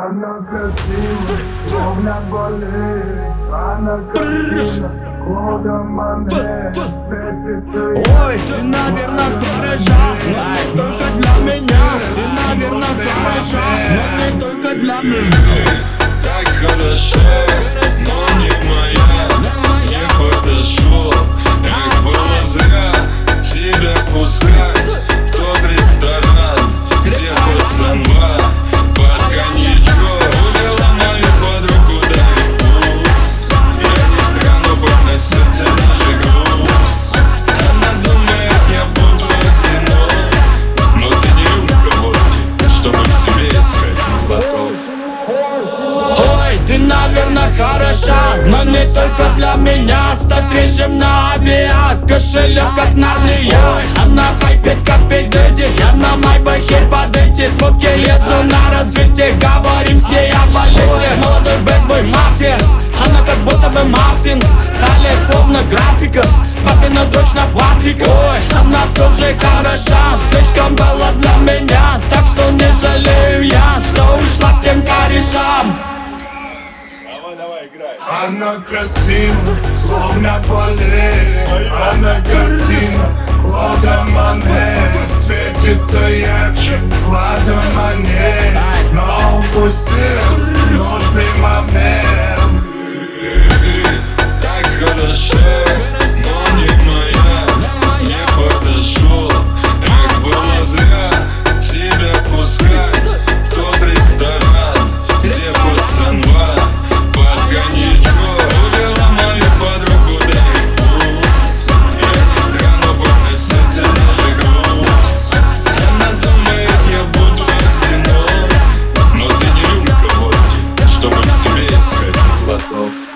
Она красива, словно балерина. Она красива, Клода Моне. Ой, ты, наверное, хороша, но не только для меня. Ты, наверное, хороша, но не только для меня. Так хороша, но не моя. Не подошел, эх, было зря тебя пускать в тот ресторан, где пацанва под коньячок увела мою подругу, дай пусть. Я не странно, хоть на сердце даже грусть. Она думает, я буду одинок, но ты не рюмка водки, чтобы в тебе искать глоток. Ой, ты, наверное, хороша, но не только для меня. Ставь режим на авиа, кошелек как Нарния. Она хайпит как Педеди, я на майбахе под эти звуки еду на развитие. Говорим с ней о балете. Молодой бэтбой мафия, она как будто бы маффин. Талия словно графика, папина дочь на платьике. Ой, она все же хороша, слишком была для меня. Так что не жалею я, что ушла к тем корешам. Она красива, словно балерина. Она картина Клода Моне. Светится ярче Клода Моне. Но упустил нужный момент. Так хороша, но не моя. Не подошел, эх, было зря тебя пускать в тот ресторан, где пацанва под коньячок увела мою подругу, дай пусть. Я не странно, хоть на сердце даже грусть. Она думает, я буду одинок, но ты не рюмка водки, чтобы в тебе искать глоток.